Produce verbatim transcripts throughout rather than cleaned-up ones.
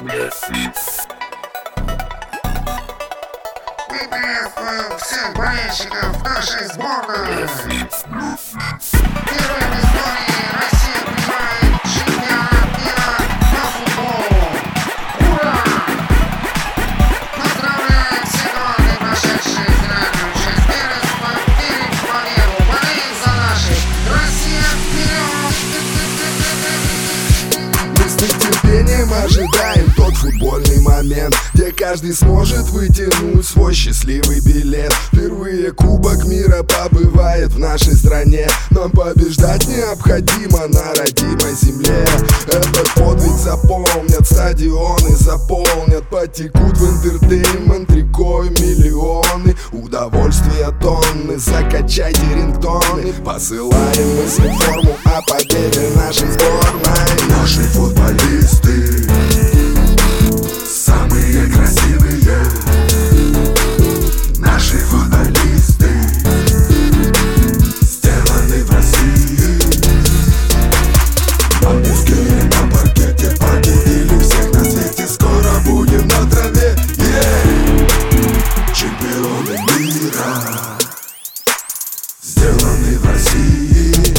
Мы приветствуем всех болельщиков нашей сборной. Первым в истории Россия принимает чемпионат мира по футболу. Ура! Поздравляем все команды, прошедшие финальную часть первенства. Верим в победу, болеем за наших. Россия, вперед! Мы с нетерпением ожидаем тот футбольный момент, где каждый сможет вытянуть свой счастливый билет. Впервые Кубок мира побывает в нашей стране. Нам побеждать необходимо на родимой земле. Этот подвиг запомнят, стадионы заполнят, потекут в интертеймент рекой миллионы. Удовольствия тонны, закачайте рингтоны. Посылаем мысли в форму о победе нашей сборной. Наши футболисты самые красивые. Наши футболисты сделаны в России. Английские на паркете победили всех на свете. Скоро будем на траве, yeah! Чемпионы мира сделаны в России.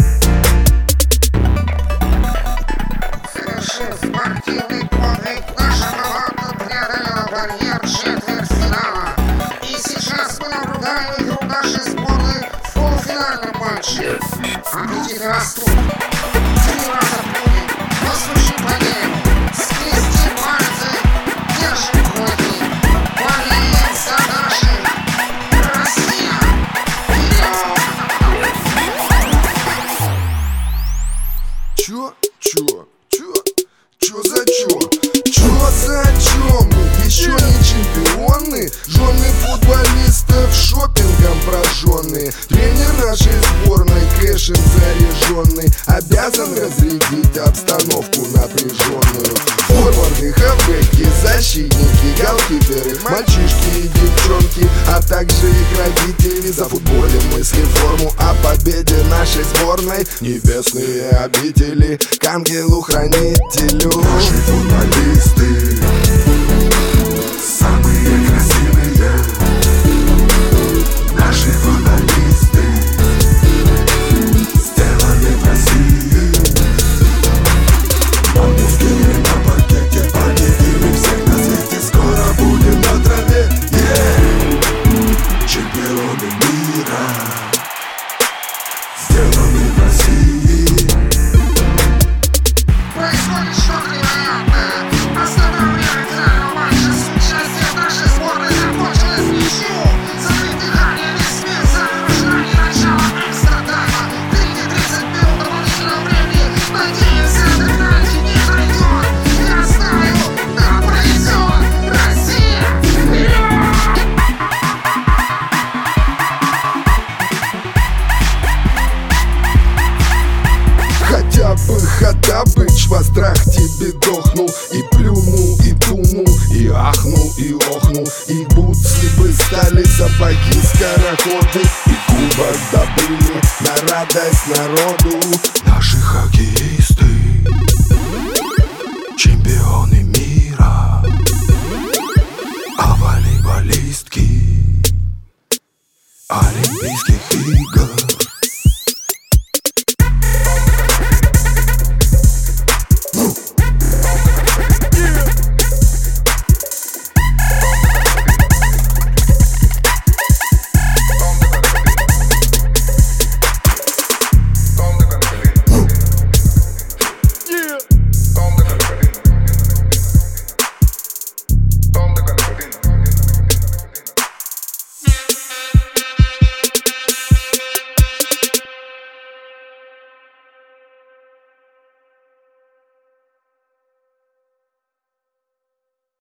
Совершив спортивный подвиг, наша команда преодолела барьер четвертьфинала. И сейчас мы наблюдаем игру нашей сборной в полуфинальном матче. Аппетиты растут. Три раза плюнем, послушай по небу. Скрести пальцы, держим кулаки. Болеем за наших. Россия, вперед! Чё? Чё? Чё? Чё за чё? Чё за чё? Мы еще не чемпионы. Жены футболистов шопингом прожженные. Тренер нашей сборной кэшем заряженный обязан разрядить обстановку напряженную. Форварды, хавбеки, защитники, голкиперы, мальчишки и девчонки, а также их родители. За футболем мысли форму о победе нашей сборной. Небесные обители к ангелу-хранителю. Наши футболисты самые красивые. Наши футболисты сделаны в России. Английские на паркете победили всех на свете. Скоро будем на траве, yeah! Чемпионы мира сделаны в России. Происходит что-то невероятное. Основная время финального матча с участием нашей сборной закончилась в ничью. Затаив дыхание, весь мир замер в ожидании начала экстра-тайма. Впереди тридцать минут дополнительного времени. Надеемся, это пенальти не пройдет. Я знаю, нам повезет. Россия, вперед! Хотя бы Хоттабыч во страх тебе дохнул. И плюнул, и тунул, и ахнул, и охнул. И бутсы бы стали сапоги скороходы. И кубок добыли на радость народу. Наши хоккеисты чемпионы мира. А волейболистки Олимпийских игр